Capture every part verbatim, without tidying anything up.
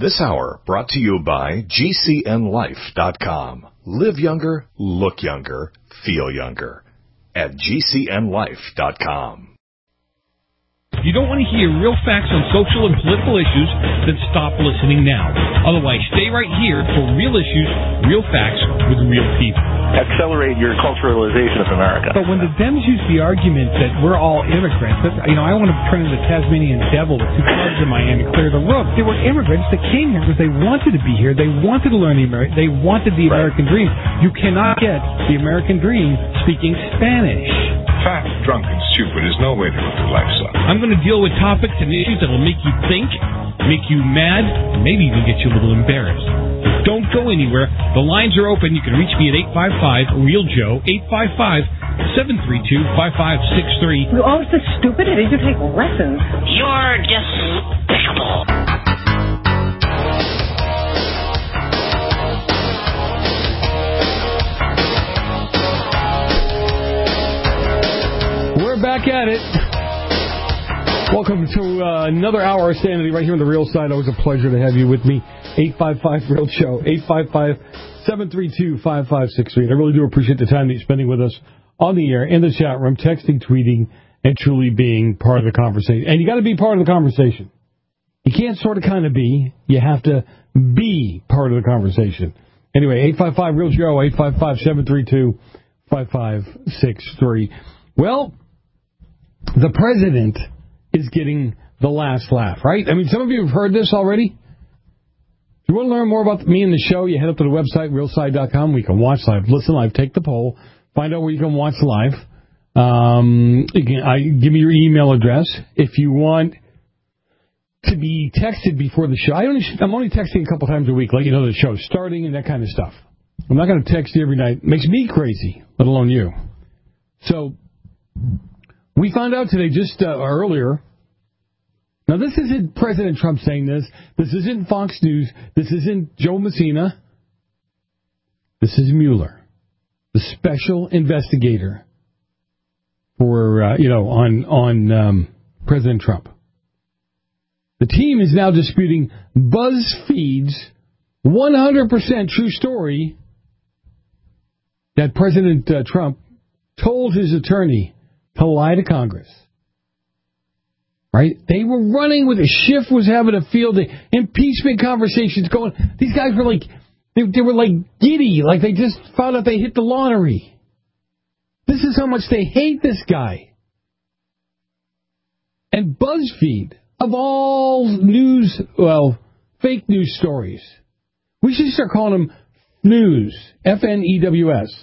This hour brought to you by G C N life dot com. Live younger, look younger, feel younger. At G C N life dot com. If you don't want to hear real facts on social and political issues, then stop listening now. Otherwise, stay right here for real issues, real facts with real people. Accelerate your culturalization of America. But when the Dems use the argument that we're all immigrants, that's, you know, I want to turn into the Tasmanian devil with two clubs in Miami, clear the roof. They were immigrants that came here because they wanted to be here. They wanted to learn the American. They wanted the American right. dream. You cannot get the American dream speaking Spanish. Fat, drunk, and stupid is no way to live your life, son. I'm going to deal with topics and issues that will make you think, make you mad, and maybe even get you a little embarrassed. But don't go anywhere. The lines are open. You can reach me at eight five five, real Joe, eight five five, seven three two, five five six three. You're always so stupid. I need to take lessons. You're despicable. Back at it. Welcome to uh, another hour of sanity right here on the Real Side. Always a pleasure to have you with me. eight five five, real show, eight five five, seven three two, five five six three. I really do appreciate the time that you're spending with us on the air, in the chat room, texting, tweeting, and truly being part of the conversation. And you got to be part of the conversation. You can't sort of kind of be. You have to be part of the conversation. Anyway, eight five five, real show, eight five five, seven three two, five five six three. Well, the president is getting the last laugh, right? I mean, some of you have heard this already. If you want to learn more about me and the show, you head up to the website, real side dot com. We can watch live, listen live, take the poll, find out where you can watch live. Um, you can I, give me your email address. If you want to be texted before the show, I only, I'm only texting a couple times a week, let you know the show's starting and that kind of stuff. I'm not going to text you every night. It makes me crazy, let alone you. So we found out today, just uh, earlier. Now, this isn't President Trump saying this. This isn't Fox News. This isn't Joe Messina. This is Mueller, the special investigator for, uh, you know, on on um, President Trump. The team is now disputing BuzzFeed's one hundred percent true story that President uh, Trump told his attorney to lie to Congress. Right? They were running with it. Schiff was having a field day. Impeachment conversations going. These guys were like, they, they were like giddy, like they just found out they hit the lottery. This is how much they hate this guy. And BuzzFeed, of all news, well, fake news stories, we should start calling them news, F N E W S.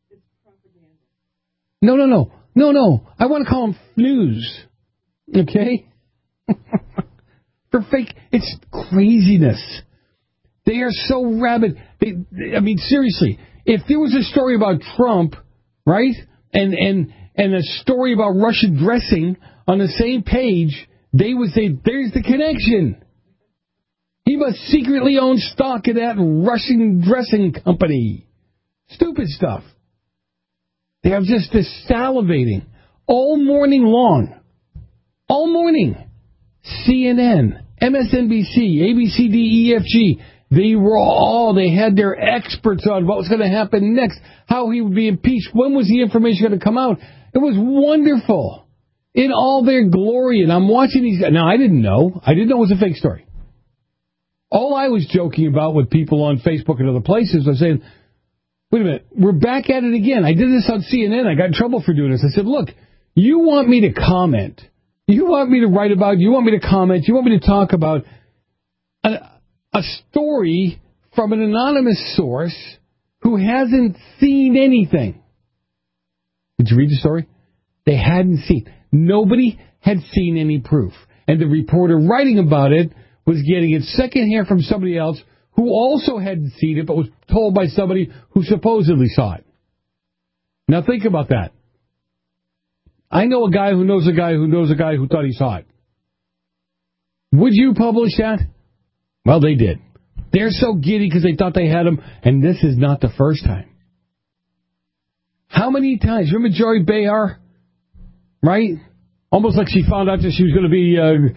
No, no, no. No, no. I want to call them news. Okay? They're fake. It's craziness. They are so rabid. They, I mean, seriously, if there was a story about Trump, right, and and and a story about Russian dressing on the same page, they would say, there's the connection. He must secretly own stock in that Russian dressing company. Stupid stuff. They are just salivating all morning long. All morning. C N N, M S N B C, A B C, D, E, F, G. They were all, they had their experts on what was going to happen next, how he would be impeached, when was the information going to come out. It was wonderful. In all their glory. And I'm watching these guys. Now, I didn't know. I didn't know it was a fake story. All I was joking about with people on Facebook and other places was saying, wait a minute, we're back at it again. I did this on C N N. I got in trouble for doing this. I said, look, you want me to comment. You want me to write about, you want me to comment, you want me to talk about a, a story from an anonymous source who hasn't seen anything. Did you read the story? They hadn't seen. Nobody had seen any proof. And the reporter writing about it was getting it secondhand from somebody else who also hadn't seen it, but was told by somebody who supposedly saw it. Now think about that. I know a guy who knows a guy who knows a guy who thought he saw it. Would you publish that? Well, they did. They're so giddy because they thought they had him, and this is not the first time. How many times? Remember Joy Behar? Right? Almost like she found out that she was going to be uh,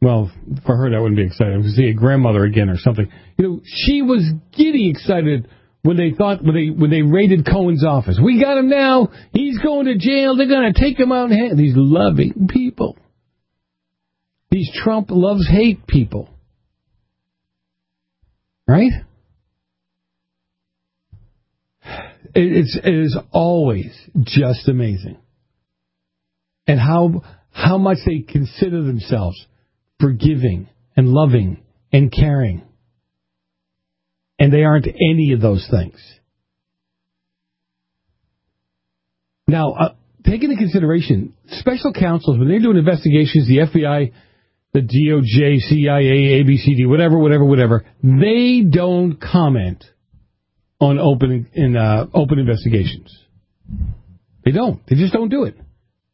Well, for her, that wouldn't be exciting. To see a grandmother again or something. You know, she was giddy excited when they thought, when they when they raided Cohen's office. We got him now. He's going to jail. They're going to take him out. And these loving people. These Trump loves hate people. Right? It's, it is always just amazing. And how how much they consider themselves forgiving and loving and caring. And they aren't any of those things. Now, uh, take into consideration, special counsels, when they're doing investigations, the F B I, the D O J, C I A, A B C D, whatever, whatever, whatever, they don't comment on open, in, uh, open investigations. They don't. They just don't do it.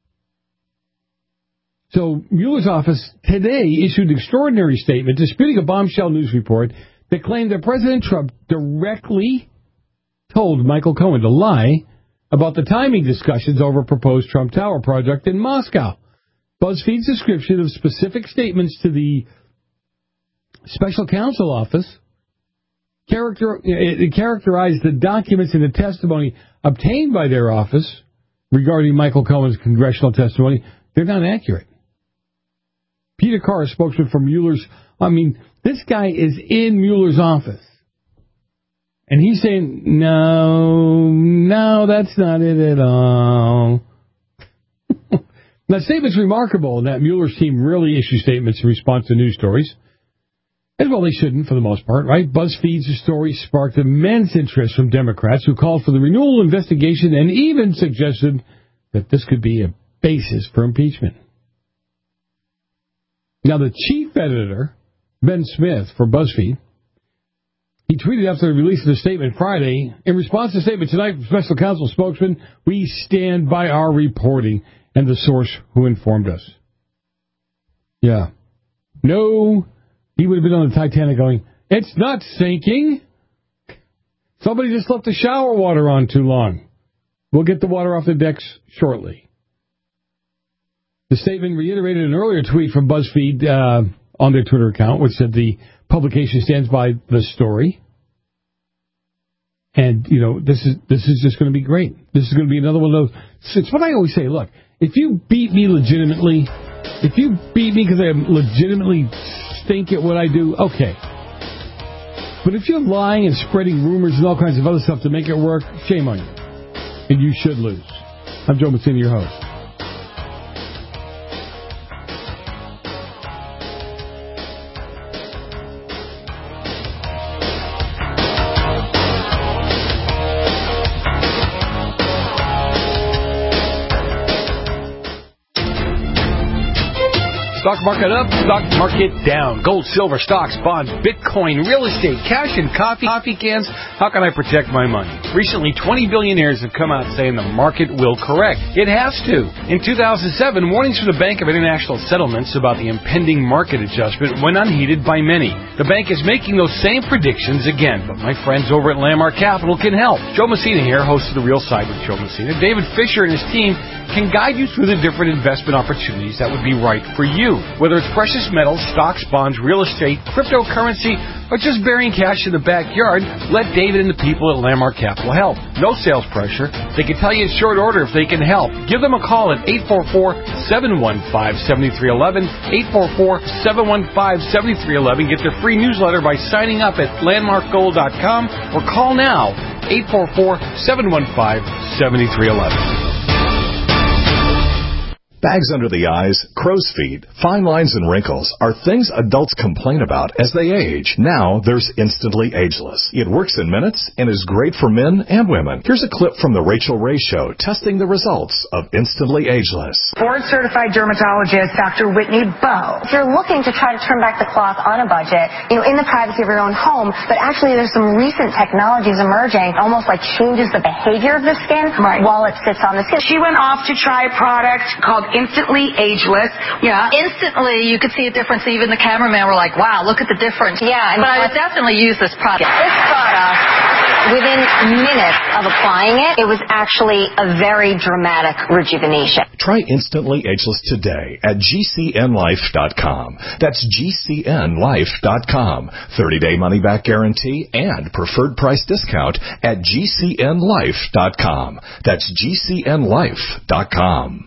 So Mueller's office today issued an extraordinary statement disputing a bombshell news report that claimed that President Trump directly told Michael Cohen to lie about the timing discussions over a proposed Trump Tower project in Moscow. BuzzFeed's description of specific statements to the special counsel office character, it characterized the documents and the testimony obtained by their office regarding Michael Cohen's congressional testimony. They're not accurate. Peter Carr, a spokesman for Mueller's, I mean, this guy is in Mueller's office. And he's saying, no, no, that's not it at all. Now, the statement's remarkable in that Mueller's team rarely issues statements in response to news stories. And, well, they shouldn't for the most part, right? BuzzFeed's story sparked immense interest from Democrats who called for the renewal investigation and even suggested that this could be a basis for impeachment. Now, the chief editor, Ben Smith, for BuzzFeed, he tweeted after the release of the statement Friday, in response to the statement tonight from special counsel spokesman, we stand by our reporting and the source who informed us. Yeah. No, he would have been on the Titanic going, it's not sinking. Somebody just left the shower water on too long. We'll get the water off the decks shortly. The statement reiterated an earlier tweet from BuzzFeed uh, on their Twitter account, which said the publication stands by the story. And, you know, this is this is just going to be great. This is going to be another one of those. It's what I always say. Look, if you beat me legitimately, if you beat me because I legitimately stink at what I do, okay. But if you're lying and spreading rumors and all kinds of other stuff to make it work, shame on you. And you should lose. I'm Joe Messina, your host. Stock market up, stock market down. Gold, silver, stocks, bonds, Bitcoin, real estate, cash and coffee, coffee cans. How can I protect my money? Recently, twenty billionaires have come out saying the market will correct. It has to. In two thousand seven, warnings from the Bank of International Settlements about the impending market adjustment went unheeded by many. The bank is making those same predictions again, but my friends over at Landmark Capital can help. Joe Messina here, host of The Real Side with Joe Messina. David Fisher and his team can guide you through the different investment opportunities that would be right for you. Whether it's precious metals, stocks, bonds, real estate, cryptocurrency, or just burying cash in the backyard, let David and the people at Landmark Capital help. No sales pressure. They can tell you in short order if they can help. Give them a call at eight four four, seven one five, seven three one one, eight four four, seven one five, seven three one one. Get their free newsletter by signing up at landmark gold dot com or call now, eight four four, seven one five, seven three one one. Bags under the eyes, crow's feet, fine lines and wrinkles are things adults complain about as they age. Now there's Instantly Ageless. It works in minutes and is great for men and women. Here's a clip from The Rachel Ray Show testing the results of Instantly Ageless. Board-certified dermatologist Doctor Whitney Bowe. If you're looking to try to turn back the clock on a budget, you know, in the privacy of your own home, but actually there's some recent technologies emerging, almost like changes the behavior of the skin right. while it sits on the skin. She went off to try a product called Instantly Ageless. Yeah, instantly you could see a difference. Even the cameraman were like, wow, look at the difference. Yeah. And but I would definitely use this product. This product within minutes of applying it, it was actually a very dramatic rejuvenation. Try Instantly Ageless today at G C N life dot com. That's G C N life dot com. thirty-day money-back guarantee and preferred price discount at G C N life dot com. That's G C N life dot com.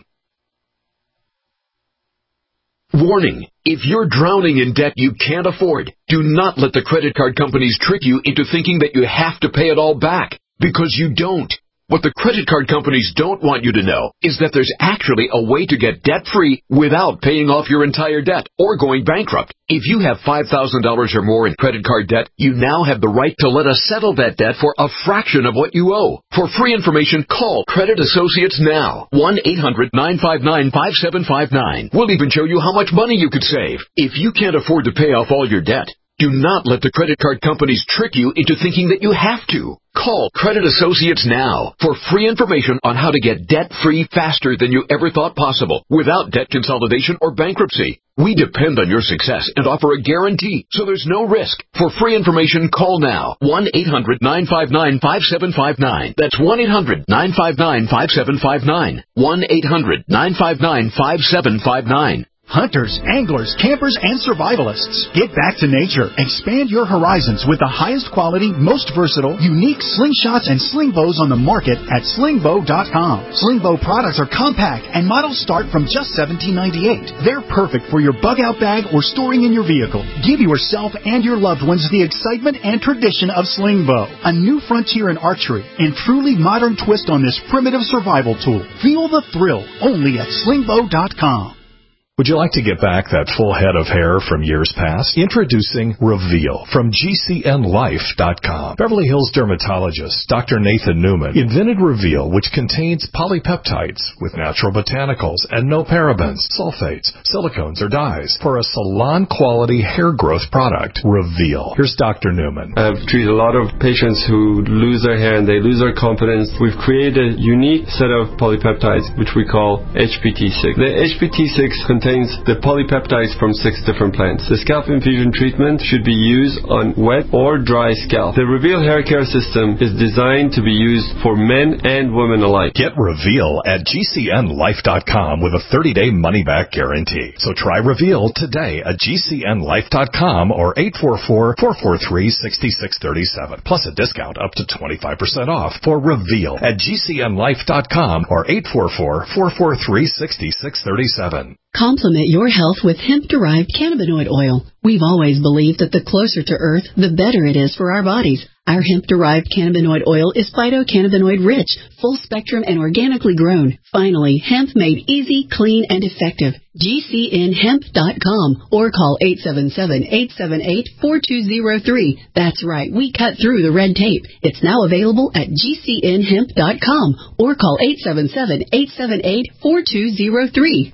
Warning. If you're drowning in debt you can't afford, do not let the credit card companies trick you into thinking that you have to pay it all back, because you don't. What the credit card companies don't want you to know is that there's actually a way to get debt-free without paying off your entire debt or going bankrupt. If you have five thousand dollars or more in credit card debt, you now have the right to let us settle that debt for a fraction of what you owe. For free information, call Credit Associates now. one eight hundred nine five nine five seven five nine. We'll even show you how much money you could save. If you can't afford to pay off all your debt, do not let the credit card companies trick you into thinking that you have to. Call Credit Associates now for free information on how to get debt-free faster than you ever thought possible without debt consolidation or bankruptcy. We depend on your success and offer a guarantee, so there's no risk. For free information, call now. one eight hundred nine five nine five seven five nine. That's one eight hundred nine five nine five seven five nine. one eight hundred nine five nine five seven five nine. Hunters, anglers, campers, and survivalists. Get back to nature. Expand your horizons with the highest quality, most versatile, unique slingshots and sling bows on the market at sling bow dot com. Sling bow products are compact and models start from just seventeen ninety-eight. They're perfect for your bug out bag or storing in your vehicle. Give yourself and your loved ones the excitement and tradition of sling bow, a new frontier in archery and truly modern twist on this primitive survival tool. Feel the thrill only at sling bow dot com. Would you like to get back that full head of hair from years past? Introducing Reveal from G C N life dot com. Beverly Hills dermatologist Doctor Nathan Newman invented Reveal, which contains polypeptides with natural botanicals and no parabens, sulfates, silicones, or dyes for a salon-quality hair growth product. Reveal. Here's Doctor Newman. I've treated a lot of patients who lose their hair and they lose their confidence. We've created a unique set of polypeptides, which we call H P T six. The H P T six contains contains the polypeptides from six different plants. The scalp infusion treatment should be used on wet or dry scalp. The Reveal hair care system is designed to be used for men and women alike. Get Reveal at G C N life dot com with a thirty-day money-back guarantee. So try Reveal today at G C N life dot com or eight four four, four four three, six six three seven, plus a discount up to twenty-five percent off for Reveal at G C N life dot com or eight four four, four four three, six six three seven. Complement your health with hemp-derived cannabinoid oil. We've always believed that the closer to Earth, the better it is for our bodies. Our hemp-derived cannabinoid oil is phytocannabinoid rich, full-spectrum, and organically grown. Finally, hemp made easy, clean, and effective. G C N hemp dot com or call eight seven seven, eight seven eight, four two zero three. That's right, we cut through the red tape. It's now available at G C N hemp dot com or call eight seven seven, eight seven eight, four two zero three.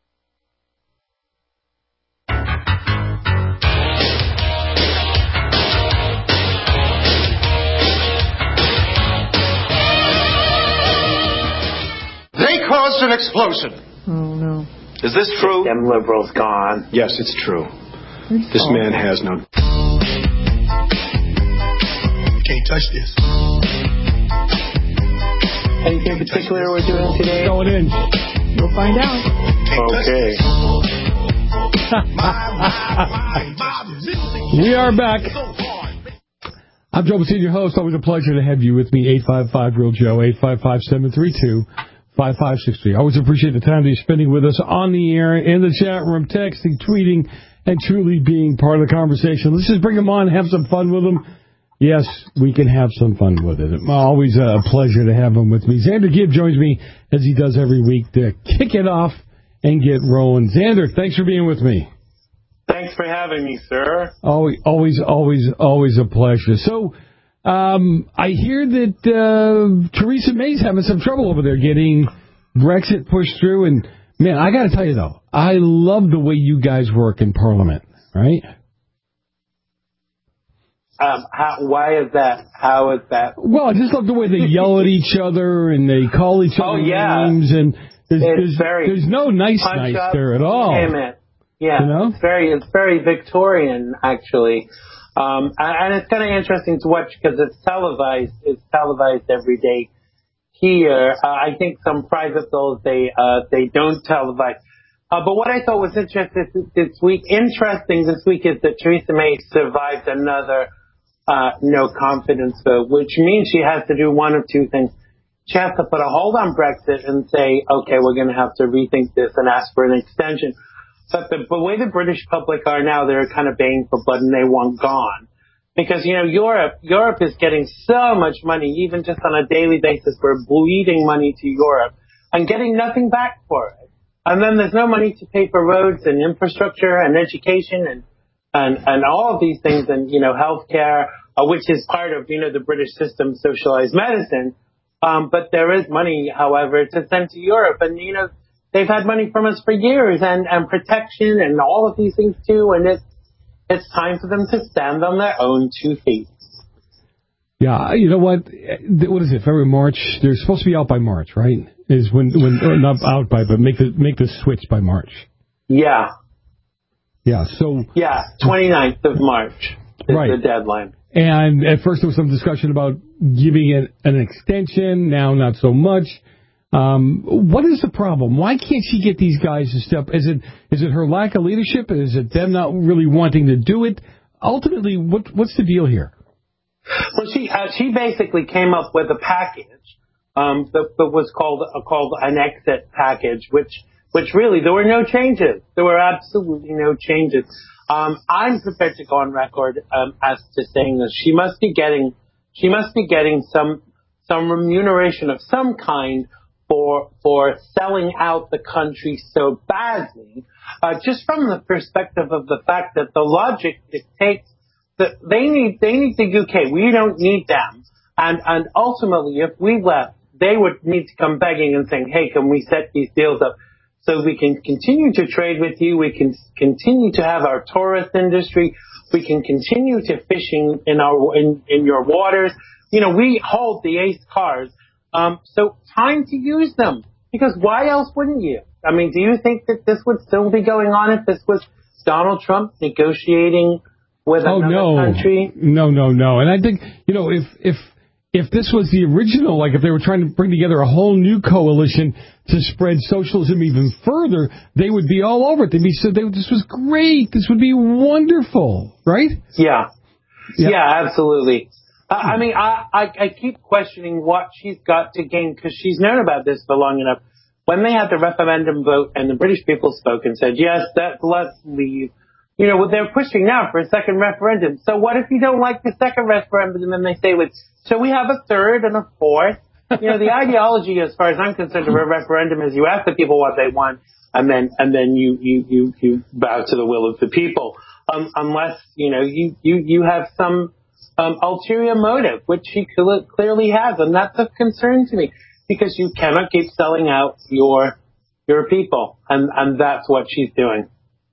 They caused an explosion. Oh, no. Is this true? Them liberals gone. Yes, it's true. This man has no... You can't touch this. Anything particular we're doing today? Going in. You'll find out. Okay. We are back. I'm Joe Bastine, your host. Always a pleasure to have you with me. eight five five, real Joe, eight five five, seven three two, five five six three. Always appreciate the time that you're spending with us on the air, in the chat room, texting, tweeting, and truly being part of the conversation. Let's just bring them on, have some fun with them. Yes, we can have some fun with it. Always a pleasure to have him with me. Xander Gibb joins me, as he does every week, to kick it off and get rolling. Xander, thanks for being with me. Thanks for having me, sir. Always, always, always, always a pleasure. So, um, I hear that uh, Theresa May's having some trouble over there getting Brexit pushed through. And, man, I got to tell you, though, I love the way you guys work in Parliament, right? Um, how, why is that? How is that? Well, I just love the way they yell at each other and they call each other oh, yeah. names. And there's, there's, very there's no nice nice there at all. Damn it. Yeah, you know? it's very, it's very Victorian, actually. Um, and, and it's kind of interesting to watch because it's televised. It's televised every day here. Uh, I think some private bills they uh, they don't televise. Uh, but what I thought was interesting this week, interesting this week, is that Theresa May survived another uh, no confidence vote, which means she has to do one of two things. She has to put a hold on Brexit and say, okay, we're going to have to rethink this and ask for an extension. But the, the way the British public are now, they're kind of baying for blood and they want gone. Because, you know, Europe, Europe is getting so much money, even just on a daily basis. We're bleeding money to Europe and getting nothing back for it. And then there's no money to pay for roads and infrastructure and education and, and, and all of these things and, you know, healthcare, uh, which is part of, you know, the British system, socialized medicine. Um, but there is money, however, to send to Europe. And, you know, they've had money from us for years and, and protection and all of these things too. And it's, it's time for them to stand on their own two feet. Yeah, you know what? What is it? February, March? They're supposed to be out by March, right? Is when, when or not out by, but make the, make the switch by March. Yeah. Yeah, so. Yeah, twenty-ninth of March is right. the deadline. And at first there was some discussion about giving it an extension. Now not so much. Um, what is the problem? Why can't she get these guys to step? Is it is it her lack of leadership? Is it them not really wanting to do it? Ultimately, what what's the deal here? Well, she uh, she basically came up with a package um, that, that was called uh, called an exit package, which which really there were no changes. There were absolutely no changes. Um, I'm prepared to go on record um, as to saying that she must be getting she must be getting some some remuneration of some kind for for selling out the country so badly, uh, just from the perspective of the fact that the logic dictates that they need they need the U K. We don't need them, and and ultimately, if we left, they would need to come begging and saying, "Hey, can we set these deals up so we can continue to trade with you? We can continue to have our tourist industry. We can continue to fishing in our in, in your waters. You know, we hold the ace cars." Um, so time to use them, because why else wouldn't you? I mean, do you think that this would still be going on if this was Donald Trump negotiating with oh, another no. country? No, no, no. And I think, you know, if, if, if this was the original, like if they were trying to bring together a whole new coalition to spread socialism even further, they would be all over it. They'd be so, they, this was great. This would be wonderful, right? Yeah. Yeah, yeah absolutely. I mean, I, I, I keep questioning what she's got to gain, because she's known about this for long enough. When they had the referendum vote and the British people spoke and said, yes, that, let's leave, you know, they're pushing now for a second referendum. So what if you don't like the second referendum? And then they say, so we have a third and a fourth. You know, the ideology, as far as I'm concerned, of a referendum is you ask the people what they want, and then and then you, you, you, you bow to the will of the people. Um, unless, you know, you, you, you have some Um, ulterior motive, which she clearly has, and that's of concern to me, because you cannot keep selling out your your people, and, and that's what she's doing.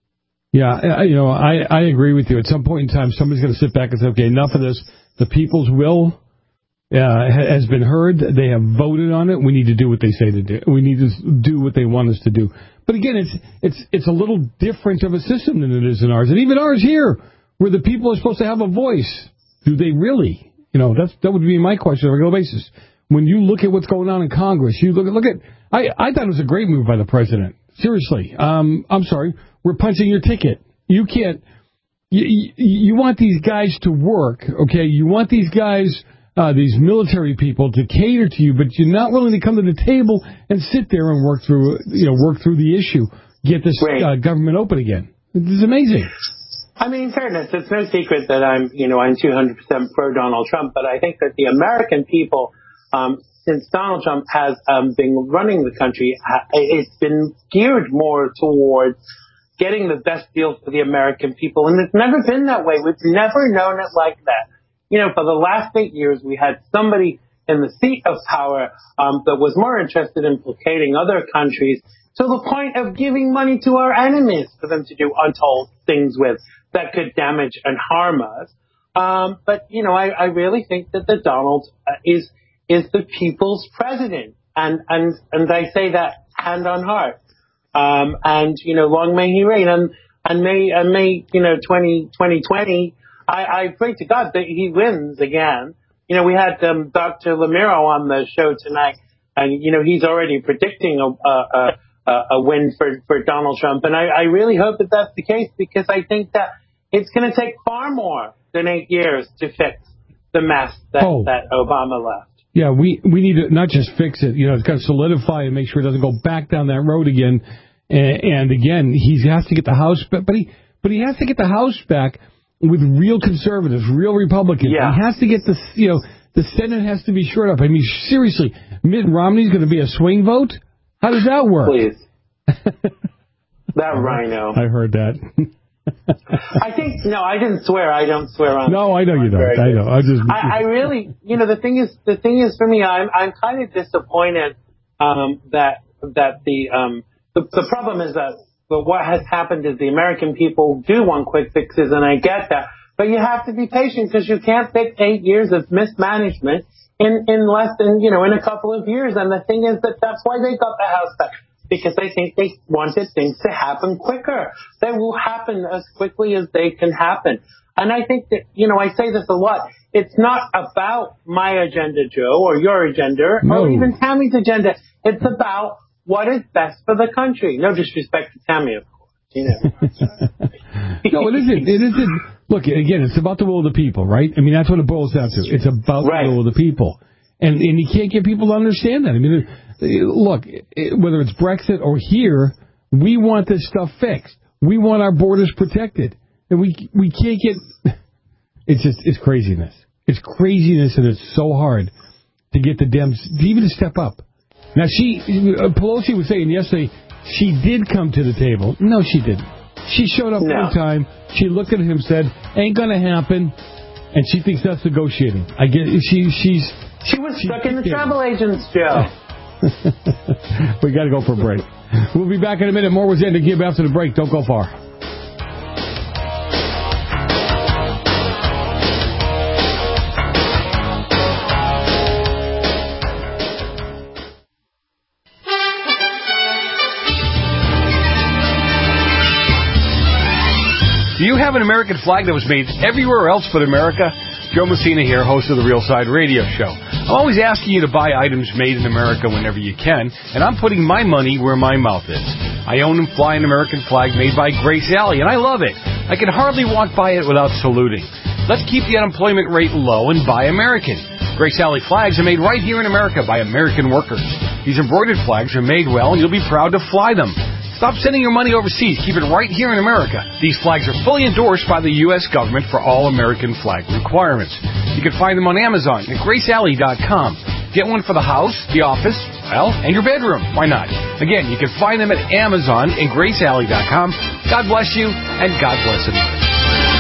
Yeah, you know, I, I agree with you. At some point in time, somebody's going to sit back and say, okay, enough of this. The people's will uh, has been heard. They have voted on it. We need to do what they say to do. We need to do what they want us to do. But again, it's it's it's a little different of a system than it is in ours, and even ours here, where the people are supposed to have a voice. Do they really? You know, that's that would be my question on a regular basis. When you look at what's going on in Congress, you look at, look at I, I thought it was a great move by the president. Seriously. Um, I'm sorry. We're punching your ticket. You can't, you, you, you want these guys to work, okay? You want these guys, uh, these military people to cater to you, but you're not willing to come to the table and sit there and work through, you know, work through the issue. Get this uh, government open again. This is amazing. I mean, in fairness, it's no secret that I'm, you know, I'm two hundred percent pro Donald Trump, but I think that the American people, um, since Donald Trump has um, been running the country, it's been geared more towards getting the best deals for the American people, and it's never been that way. We've never known it like that. You know, for the last eight years, we had somebody in the seat of power um, that was more interested in placating other countries to the point of giving money to our enemies for them to do untold things with that could damage and harm us. Um, but, you know, I, I really think that the Donald uh, is is the people's president. And, and, and I say that hand on heart. Um, and, you know, long may he reign. And, and may, and may, you know, twenty twenty I, I pray to God that he wins again. You know, we had um, Doctor Lamiro on the show tonight, and, you know, he's already predicting a, a, a, a win for, for Donald Trump. And I, I really hope that that's the case, because I think that it's going to take far more than eight years to fix the mess that, oh. that Obama left. Yeah, we, we need to not just fix it, you know, it's got to solidify and make sure it doesn't go back down that road again. And, and again, he has to get the House back, but he, but he has to get the House back with real conservatives, real Republicans. Yeah. He has to get the, you know, the Senate has to be shored up. I mean, seriously, Mitt Romney's going to be a swing vote? How does that work? Please. That rhino. I heard that. I think, no, I didn't swear. I don't swear on. No, I know you don't. I know. I just. I, I really, you know, the thing is, the thing is for me, I'm, I'm kind of disappointed um, that that the um, the, the problem is that but what has happened is the American people do want quick fixes, and I get that, but you have to be patient, because you can't fix eight years of mismanagement in in less than, you know, in a couple of years. And the thing is that that's why they got the House back. Because I think they wanted things to happen quicker. They will happen as quickly as they can happen. And I think that, you know, I say this a lot. It's not about my agenda, Joe, or your agenda, no. or even Tammy's agenda. It's about what is best for the country. No disrespect to Tammy, of course. You know. No, it isn't. It isn't. Look, again, it's about the will of the people, right? I mean, that's what it boils down to. It's about right. the will of the people. And and you can't get people to understand that. I mean, look, whether it's Brexit or here, we want this stuff fixed. We want our borders protected. And we we can't get... It's just, it's craziness. It's craziness, and it's so hard to get the Dems to even to step up. Now, she, Pelosi was saying yesterday, she did come to the table. No, she didn't. She showed up no. one time. She looked at him and said, ain't going to happen. And she thinks that's negotiating. I get she she's... She was stuck in the travel agents, Joe. We got to go for a break. We'll be back in a minute. More was in to give after the break. Don't go far. Do you have an American flag that was made everywhere else but America? Joe Messina here, host of the Real Side Radio Show. I'm always asking you to buy items made in America whenever you can, and I'm putting my money where my mouth is. I own and fly an American flag made by Grace Alley, and I love it. I can hardly walk by it without saluting. Let's keep the unemployment rate low and buy American. Grace Alley flags are made right here in America by American workers. These embroidered flags are made well, and you'll be proud to fly them. Stop sending your money overseas. Keep it right here in America. These flags are fully endorsed by the U S government for all American flag requirements. You can find them on Amazon at grace alley dot com. Get one for the house, the office, well, and your bedroom. Why not? Again, you can find them at Amazon and grace alley dot com. God bless you, and God bless America.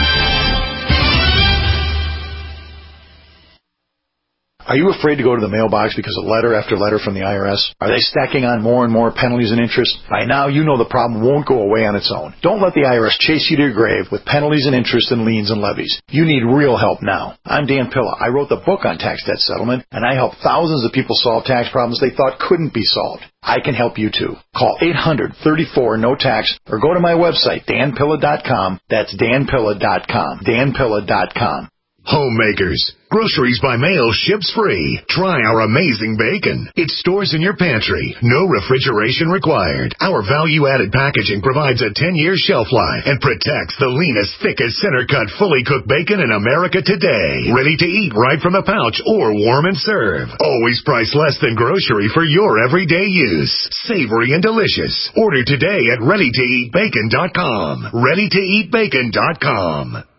Are you afraid to go to the mailbox because of letter after letter from the I R S? Are they stacking on more and more penalties and interest? By now, you know the problem won't go away on its own. Don't let the I R S chase you to your grave with penalties and interest and liens and levies. You need real help now. I'm Dan Pilla. I wrote the book on tax debt settlement, and I help thousands of people solve tax problems they thought couldn't be solved. I can help you too. Call eight hundred, thirty-four, no tax or go to my website, dan pilla dot com. That's dan pilla dot com. dan pilla dot com. Homemakers. Groceries by mail ships free. Try our amazing bacon. It stores in your pantry. No refrigeration required. Our value-added packaging provides a ten-year shelf life and protects the leanest, thickest, center-cut, fully cooked bacon in America today. Ready to eat right from the pouch or warm and serve. Always priced less than grocery for your everyday use. Savory and delicious. Order today at ready to eat bacon dot com. ready to eat bacon dot com.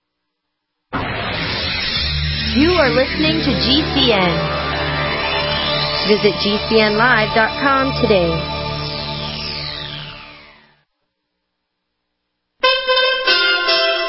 You are listening to G C N. Visit G C N live dot com today.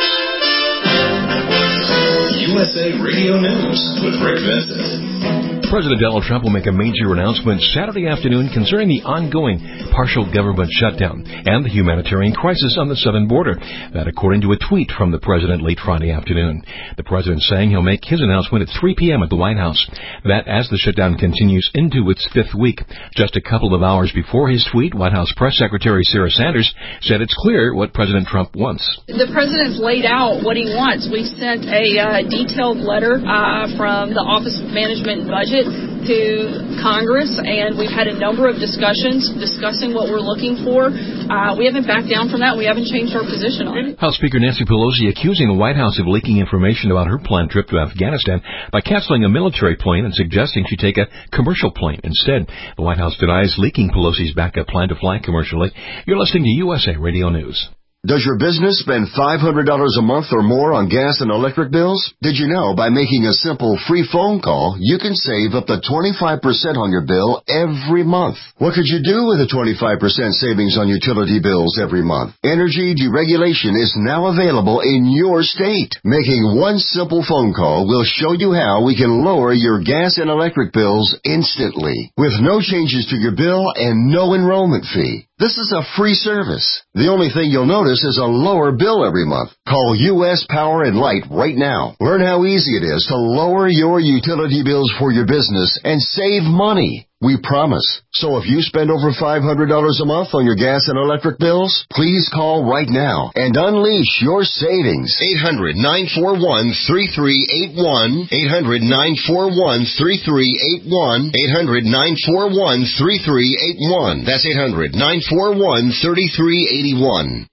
U S A Radio News with Rick Vincent. President Donald Trump will make a major announcement Saturday afternoon concerning the ongoing partial government shutdown and the humanitarian crisis on the southern border. That according to a tweet from the president late Friday afternoon. The president saying he'll make his announcement at three p.m. at the White House. That as the shutdown continues into its fifth week. Just a couple of hours before his tweet, White House Press Secretary Sarah Sanders said it's clear what President Trump wants. The president's laid out what he wants. We sent a uh, detailed letter uh, from the Office of Management and Budget to Congress, and we've had a number of discussions discussing what we're looking for. Uh, we haven't backed down from that. We haven't changed our position on it. House Speaker Nancy Pelosi accusing the White House of leaking information about her planned trip to Afghanistan by canceling a military plane and suggesting she take a commercial plane instead. The White House denies leaking Pelosi's backup plan to fly commercially. You're listening to U S A Radio News. Does your business spend five hundred dollars a month or more on gas and electric bills? Did you know by making a simple free phone call, you can save up to twenty-five percent on your bill every month? What could you do with a twenty-five percent savings on utility bills every month? Energy deregulation is now available in your state. Making one simple phone call will show you how we can lower your gas and electric bills instantly, with no changes to your bill and no enrollment fee. This is a free service. The only thing you'll notice is a lower bill every month. Call U S Power and Light right now. Learn how easy it is to lower your utility bills for your business and save money. We promise. So if you spend over five hundred dollars a month on your gas and electric bills, please call right now and unleash your savings. eight hundred, nine four one, three three eight one. eight hundred, nine four one, three three eight one. eight hundred, nine four one, three three eight one. That's eight hundred, nine four one, three three eight one.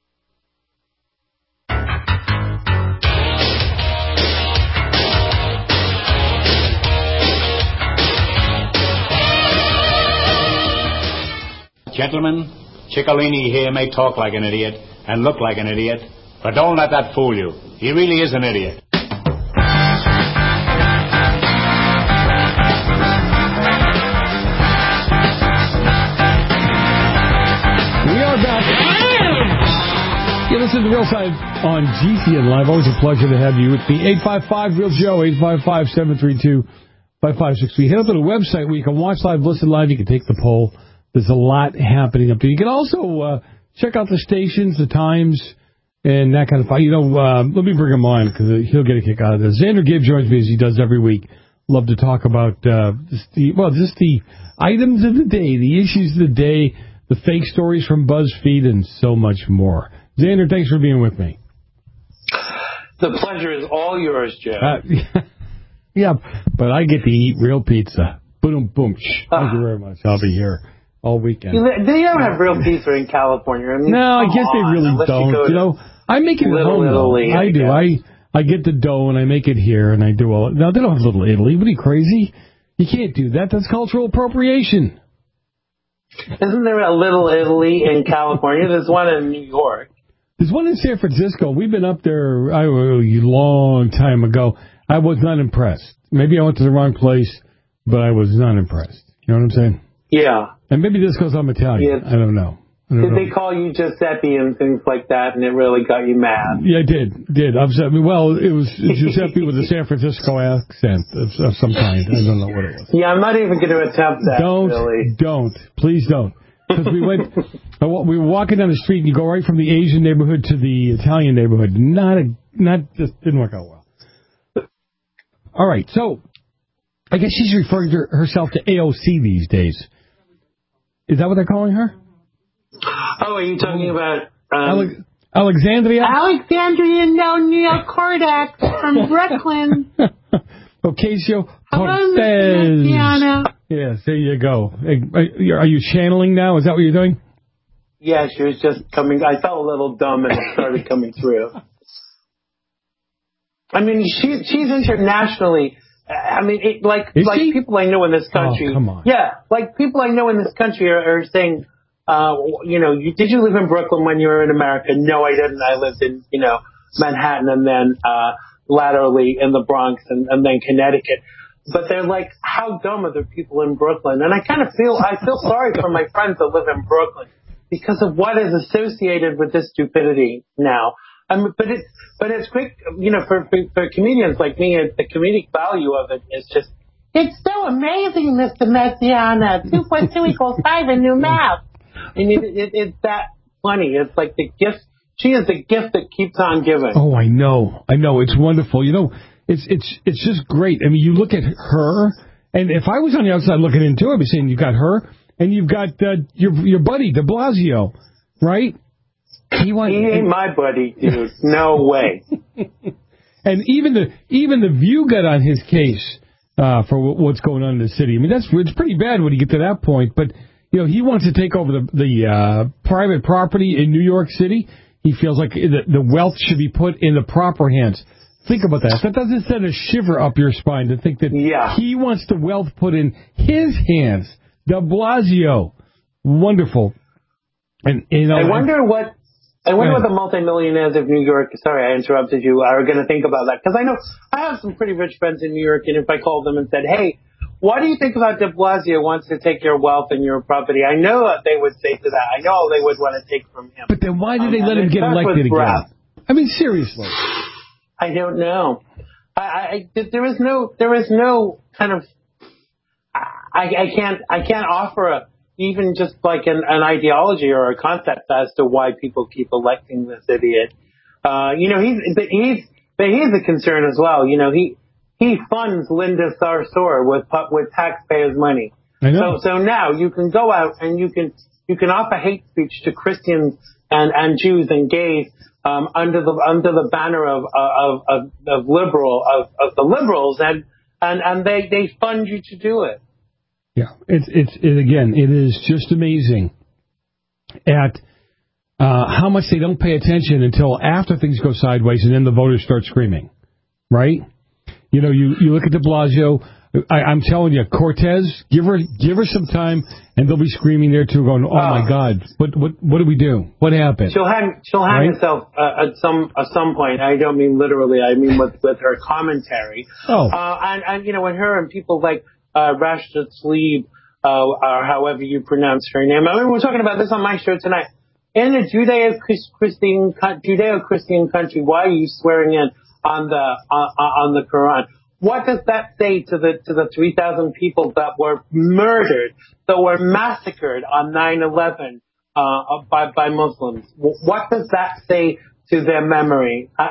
Gentlemen, Ciccolini here may talk like an idiot and look like an idiot, but don't let that fool you. He really is an idiot. We are back. Yeah, this is The Real Side on G C N Live. Always a pleasure to have you with me. eight five five, real Joe, eight five five, seven three two, five five six three. Head up to the website where you can watch live, listen live. You can take the poll. There's a lot happening up there. You can also uh, check out the stations, the times, and that kind of fun. You know, uh, let me bring him on because he'll get a kick out of this. Xander Gibb joins me as he does every week. Love to talk about, uh, just the, well, just the items of the day, the issues of the day, the fake stories from BuzzFeed, and so much more. Xander, thanks for being with me. The pleasure is all yours, Joe. Uh, yeah, but I get to eat real pizza. Boom, boom. Thank you very much. I'll be here all weekend. They don't have real pizza in California. I mean, no, I guess on, they really don't. You know, I make it at home, though. Italy, I, I do. I I get the dough, and I make it here, and I do all... No, they don't have Little Italy. What are you, crazy? You can't do that. That's cultural appropriation. Isn't there a Little Italy in California? There's one in New York. There's one in San Francisco. We've been up there I, a long time ago. I was not impressed. Maybe I went to the wrong place, but I was not impressed. You know what I'm saying? Yeah. And maybe this because I'm Italian. Yeah. I don't know. I don't did know. They call you Giuseppe and things like that, and it really got you mad? Yeah, I did. Did. Upset me. Well, it was Giuseppe with a San Francisco accent of, of some kind. I don't know what it was. Yeah, I'm not even going to attempt that, don't, really. Don't. Please don't. Because we went, we were walking down the street, and you go right from the Asian neighborhood to the Italian neighborhood. Not, a, not, just didn't work out well. All right, so I guess she's referring to herself to A O C these days. Is that what they're calling her? Oh, are you talking about um, Ale- Alexandria? Alexandria Neocortex from Brooklyn. Ocasio Cortez. Yes, there you go. Are you channeling now? Is that what you're doing? Yeah, she was just coming. I felt a little dumb and it started coming through. I mean, she, she's internationally. I mean, it, like Is like she? people I know in this country. Oh, come on. Yeah, like people I know in this country are, are saying, uh, you know, you, did you live in Brooklyn when you were in America? No, I didn't. I lived in, you know, Manhattan and then uh, laterally in the Bronx and, and then Connecticut. But they're like, how dumb are the people in Brooklyn? And I kind of feel, I feel sorry for my friends that live in Brooklyn because of what is associated with this stupidity now. I mean, but it's, but it's quick, you know, for, for, for comedians like me, the comedic value of it is just, It's so amazing, Mister Messiana. Two plus two equals five in new math. And it, it, it's that funny. It's like the gift. She is the gift that keeps on giving. Oh, I know. I know. It's wonderful. You know, it's it's it's just great. I mean, you look at her, and if I was on the outside looking into it, I'd be saying you've got her, and you've got uh, your your buddy, de Blasio, right? He, went, he ain't my buddy, dude. No way. And even the even the View got on his case uh, for w- what's going on in the city. I mean, that's it's pretty bad when you get to that point. But you know, he wants to take over the the uh, private property in New York City. He feels like the, the wealth should be put in the proper hands. Think about that. That doesn't send a shiver up your spine to think that yeah. he wants the wealth put in his hands. De Blasio, wonderful. And you know, I wonder what. I wonder what the multimillionaires of New York, sorry I interrupted you, are going to think about that. Because I know I have some pretty rich friends in New York, and if I called them and said, hey, what do you think about de Blasio wants to take your wealth and your property? I know that they would say to that. I know they would want to take from him. But then why did um, they let him get elected again? Breath. I mean, seriously. I don't know. I, I, there is no, there is no kind of, I, I can't, I can't offer a, even just like an, an ideology or a concept as to why people keep electing this idiot. Uh, you know, he's, he's, but he's a concern as well. You know, he, he funds Linda Sarsour with, with taxpayers' money. I know. So, so now you can go out and you can, you can offer hate speech to Christians and, and Jews and gays, um, under the, under the banner of, of, of, of liberal, of, of the liberals, and, and, and they, they fund you to do it. Yeah, it's it's it, again, it is just amazing at uh, how much they don't pay attention until after things go sideways, and then the voters start screaming, right? You know, you, you look at de Blasio. I, I'm telling you, Cortez, give her give her some time, and they'll be screaming there too, going, "Oh, oh. my God, what what what do we do? What happened?" She'll hang she'll hang right? herself uh, at some at some point. I don't mean literally. I mean with with her commentary. Oh, uh, and and you know, when her and people like. Uh, Rashta Tlaib, uh, or however you pronounce her name. I mean, we're talking about this on my show tonight. In a Judeo-Christian, Judeo-Christian country, why are you swearing in on the on, on the Quran? What does that say to the to the three thousand people that were murdered, that were massacred on nine eleven uh, by by Muslims? What does that say to their memory? I,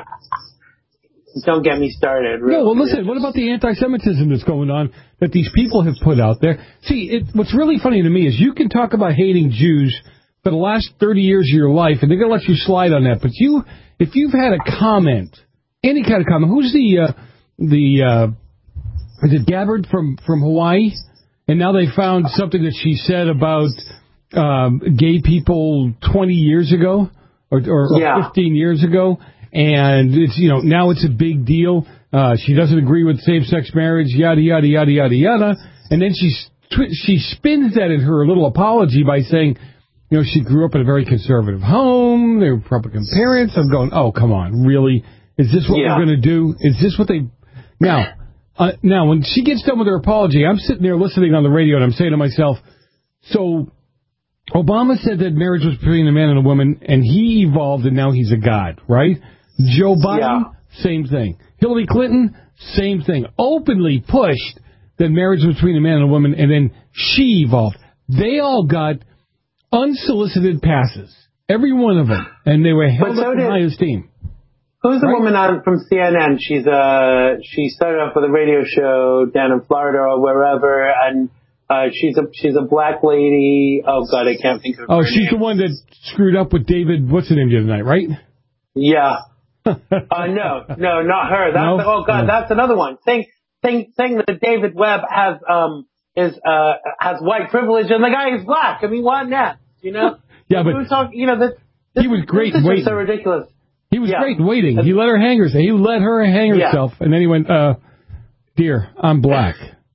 Don't get me started. Really. No, well, listen, what about the anti-Semitism that's going on that these people have put out there? See, it, what's really funny to me is you can talk about hating Jews for the last thirty years of your life, and they're going to let you slide on that. But you, if you've had a comment, any kind of comment, who's the, uh, the uh, is it Gabbard from, from Hawaii? And now they found something that she said about um, gay people twenty years ago or, or, or yeah. fifteen years ago. And it's, you know, now it's a big deal. Uh, she doesn't agree with same-sex marriage, yada, yada, yada, yada, yada. And then she, she spins that in her little apology by saying, you know, she grew up in a very conservative home. They were Republican parents. I'm going, oh, come on, really? Is this what yeah. we're going to do? Is this what they... Now, uh, now, when she gets done with her apology, I'm sitting there listening on the radio, and I'm saying to myself, so... Obama said that marriage was between a man and a woman, and he evolved, and now he's a god, right? Joe Biden, yeah. same thing. Hillary Clinton, same thing. Openly pushed that marriage was between a man and a woman, and then she evolved. They all got unsolicited passes, every one of them, and they were held so up in high esteem. Who's the right? woman on from C N N? She's uh she started off with a radio show down in Florida or wherever, and uh she's a she's a black lady. Oh God, I can't think of her Oh, name. she's the one that screwed up with David. What's the name the other night, right? Yeah. uh no, no, not her. That's no? oh God, no. that's another one. Saying saying saying that David Webb has um is uh has white privilege and the guy is black. I mean, what next? You know? yeah, but we were talking, you know, this, this he was great. This is waiting. so ridiculous. He was yeah. great waiting. He let her hang herself. He let her hang yeah. herself, and then he went, uh, "Dear, I'm black."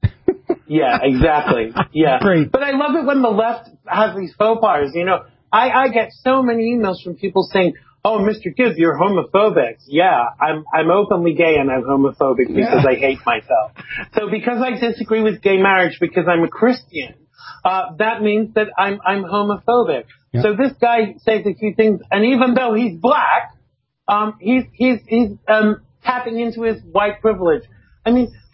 yeah, exactly. Yeah, great. But I love it when the left has these faux pas. You know, I, I get so many emails from people saying, "Oh, Mister Gibbs, you're homophobic." Yeah, I'm I'm openly gay and I'm homophobic because yeah. I hate myself. So because I disagree with gay marriage because I'm a Christian, uh, that means that I'm I'm homophobic. Yeah. So this guy says a few things, and even though he's black, um, he's he's he's um tapping into his white privilege. I mean,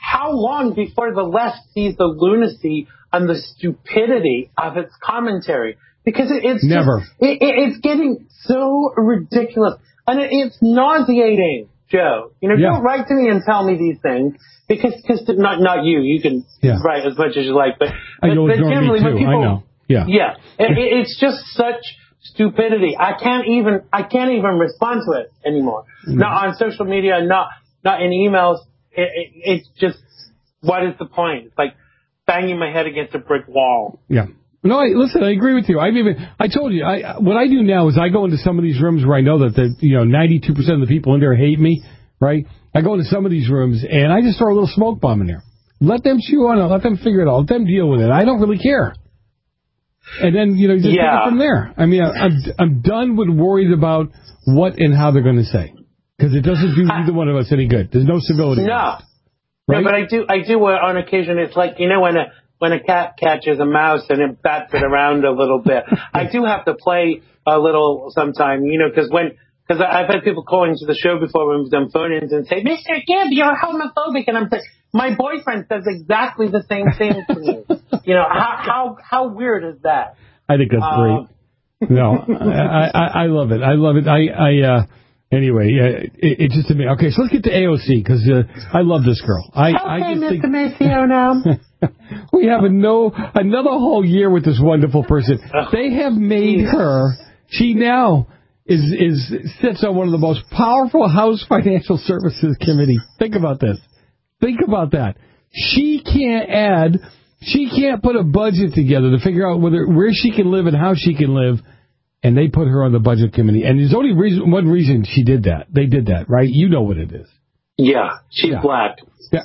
how long before the left sees the lunacy and the stupidity of its commentary? Because it, it's Never. Just, it, it, it's getting so ridiculous. And it, it's nauseating, Joe. You know, Yeah. don't write to me and tell me these things. Because, cause not, not you. You can Yeah. write as much as you like. But, I but, know but it's generally, me when too. people, I know. Yeah. Yeah. It, it, it's just such stupidity. I can't even, I can't even respond to it anymore. Mm. Not on social media, not, not in emails. It, it, it's just, what is the point? It's like banging my head against a brick wall. Yeah. No, I, listen, I agree with you. I've even, I told you, I, what I do now is I go into some of these rooms where I know that the, you know, ninety-two percent of the people in there hate me, right? I go into some of these rooms and I just throw a little smoke bomb in there. Let them chew on it. Let them figure it out. Let them deal with it. I don't really care. And then, you know, just Yeah. take it from there. I mean, I, I'm, I'm done with worries about what and how they're going to say. Because it doesn't do either one of us any good. There's no civility. No. Right? No, but I do, I do uh, on occasion. It's like, you know, when a, when a cat catches a mouse and it bats it around a little bit. I do have to play a little sometime, you know, because when, because I've had people calling to the show before when we've done phone-ins and say, Mister Gibb, you're homophobic. And I'm saying, my boyfriend says exactly the same thing to me. You know, how, how, how weird is that? I think that's Um, great. No, I, I, I love it. I love it. I, I, uh, anyway, uh, it, it just to me. Okay, so let's get to A O C because uh, I love this girl. I, okay, I just Mister think Maceo now. we have a no another whole year with this wonderful person. They have made her. She now is is sits on one of the most powerful House Financial Services Committee. Think about this. Think about that. She can't add. She can't put a budget together to figure out whether where she can live and how she can live. And they put her on the budget committee. And there's only reason, one reason she did that. They did that, right? You know what it is. Yeah, she's Yeah. black. Yeah.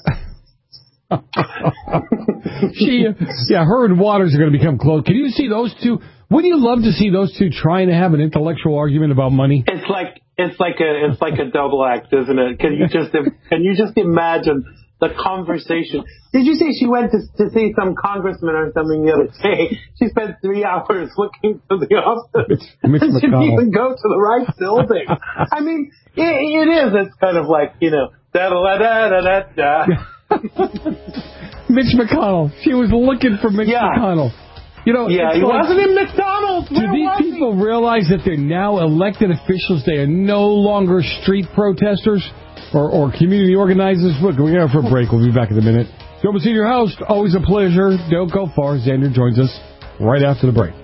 she, yeah, her and Waters are going to become close. Can you see those two? Wouldn't you love to see those two trying to have an intellectual argument about money? It's like it's like a it's like a double act, isn't it? Can you just can you just imagine the conversation? Did you say she went to to see some congressman or something the other day? She spent three hours looking for the office. Mitch and didn't McConnell. even go to the right building. I mean, it, it is. It's kind of like, you know, da da da da da da. Mitch McConnell. She was looking for Mitch Yeah. McConnell. You know, Yeah, it's he like, wasn't in McDonald's. do Where these was people realize that they're now elected officials? They are no longer street protesters or, or community organizers. Look, we're going for a break. We'll be back in a minute. Joe Senior Host, always a pleasure. Don't go far. Xander joins us right after the break.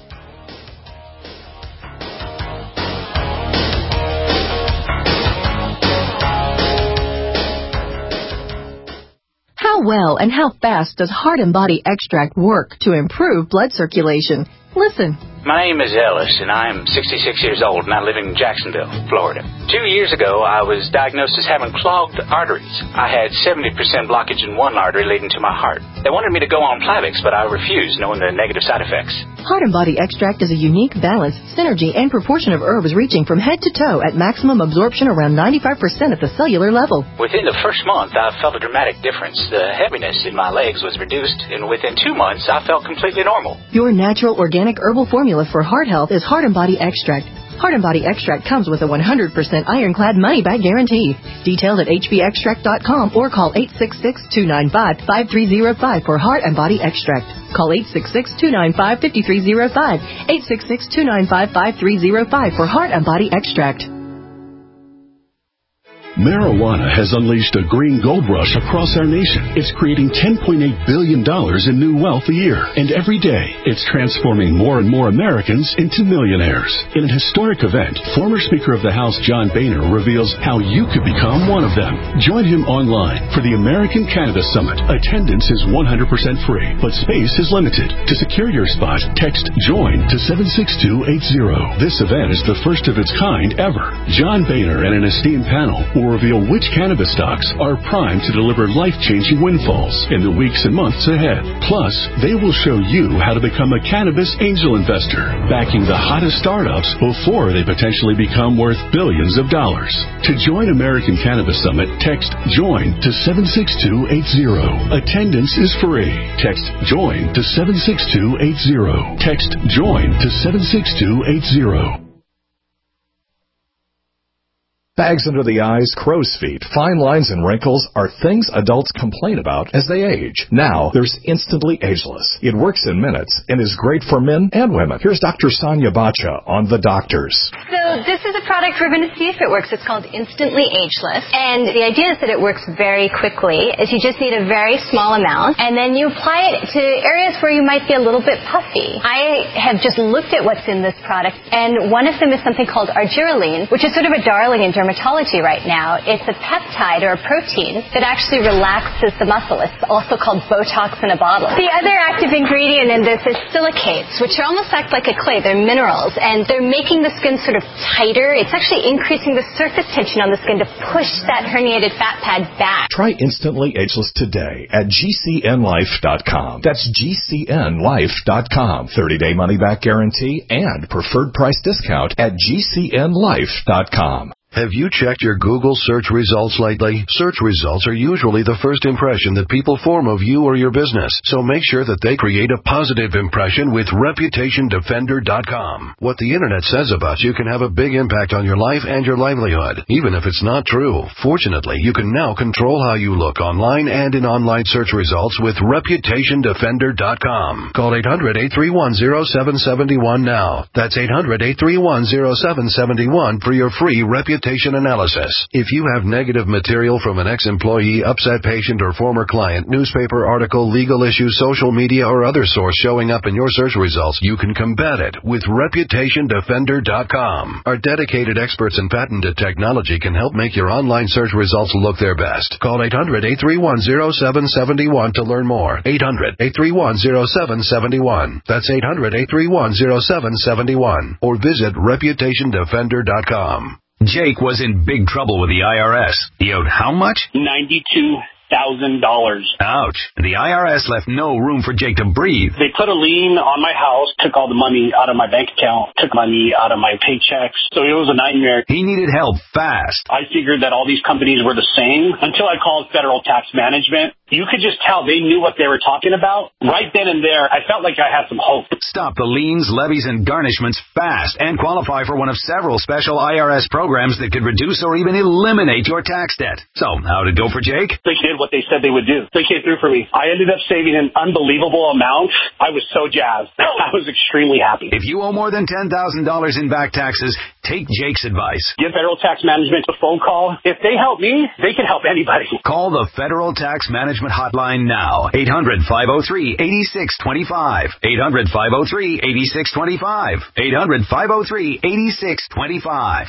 How well and how fast does Heart and Body Extract work to improve blood circulation? Listen. My name is Ellis, and I'm sixty-six years old, and I live in Jacksonville, Florida. Two years ago, I was diagnosed as having clogged arteries. I had seventy percent blockage in one artery leading to my heart. They wanted me to go on Plavix, but I refused, knowing the negative side effects. Heart and Body Extract is a unique balance, synergy, and proportion of herbs reaching from head to toe at maximum absorption around ninety-five percent at the cellular level. Within the first month, I felt a dramatic difference. The heaviness in my legs was reduced, and within two months, I felt completely normal. Your natural organic herbal formula for heart health is Heart and Body Extract. Heart and Body Extract comes with a one hundred percent ironclad money-back guarantee. Details at h b extract dot com or call eight six six, two nine five, five three zero five for Heart and Body Extract. Call eight six six, two nine five, five three zero five, eight six six, two nine five, five three zero five for Heart and Body Extract. Marijuana has unleashed a green gold rush across our nation. It's creating ten point eight billion dollars in new wealth a year. And every day, it's transforming more and more Americans into millionaires. In an historic event, former Speaker of the House John Boehner reveals how you could become one of them. Join him online for the American Cannabis Summit. Attendance is one hundred percent free, but space is limited. To secure your spot, text JOIN to seven six two eight zero. This event is the first of its kind ever. John Boehner and an esteemed panel will reveal which cannabis stocks are primed to deliver life-changing windfalls in the weeks and months ahead. Plus, they will show you how to become a cannabis angel investor, backing the hottest startups before they potentially become worth billions of dollars. To join American Cannabis Summit, text JOIN to seven six two eight zero. Attendance is free. Text JOIN to seven six two eight zero. Text JOIN to seven six two eight zero. Bags under the eyes, crow's feet, fine lines, and wrinkles are things adults complain about as they age. Now, there's Instantly Ageless. It works in minutes and is great for men and women. Here's Doctor Sonia Bacha on The Doctors. So this is a product we're going to see if it works. It's called Instantly Ageless. And the idea is that it works very quickly, is you just need a very small amount, and then you apply it to areas where you might be a little bit puffy. I have just looked at what's in this product, and one of them is something called argireline, which is sort of a darling in dermatology right now. It's a peptide or a protein that actually relaxes the muscle. It's also called Botox in a bottle. The other active ingredient in this is silicates, which almost act like a clay. They're minerals, and they're making the skin sort of tighter. It's actually increasing the surface tension on the skin to push that herniated fat pad back. Try Instantly Ageless today at G C N life dot com. That's G C N life dot com. thirty-day money-back guarantee and preferred price discount at G C N life dot com. Have you checked your Google search results lately? Search results are usually the first impression that people form of you or your business, so make sure that they create a positive impression with reputation defender dot com. What the internet says about you can have a big impact on your life and your livelihood, even if it's not true. Fortunately, you can now control how you look online and in online search results with reputation defender dot com. Call eight hundred, eight three one, zero seven seven one now. That's eight hundred, eight three one, zero seven seven one for your free reputation analysis. If you have negative material from an ex-employee, upset patient, or former client, newspaper article, legal issue, social media, or other source showing up in your search results, you can combat it with reputation defender dot com. Our dedicated experts in patented technology can help make your online search results look their best. Call eight hundred, eight three one, zero seven seven one to learn more. eight hundred, eight three one, zero seven seven one. That's eight hundred, eight three one, zero seven seven one. Or visit reputation defender dot com. Jake was in big trouble with the I R S. He owed how much? ninety-two thousand dollars. Ouch. The I R S left no room for Jake to breathe. They put a lien on my house, took all the money out of my bank account, took money out of my paychecks. So it was a nightmare. He needed help fast. I figured that all these companies were the same until I called Federal Tax Management. You could just tell they knew what they were talking about. Right then and there, I felt like I had some hope. Stop the liens, levies, and garnishments fast and qualify for one of several special I R S programs that could reduce or even eliminate your tax debt. So, how'd it go for Jake? They did what they said they would do. They came through for me. I ended up saving an unbelievable amount. I was so jazzed. I was extremely happy. If you owe more than ten thousand dollars in back taxes, take Jake's advice. Give Federal Tax Management a phone call. If they help me, they can help anybody. Call the Federal Tax Management Hotline now. eight hundred, five oh three, eight six two five. eight hundred, five oh three, eight six two five. eight hundred, five oh three, eight six two five.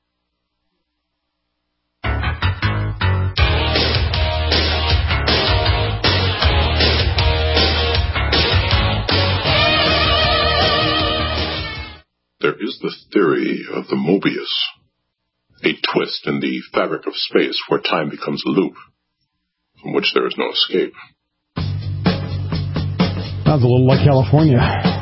There is the theory of the Mobius, a twist in the fabric of space where time becomes a loop from which there is no escape. Sounds a little like California.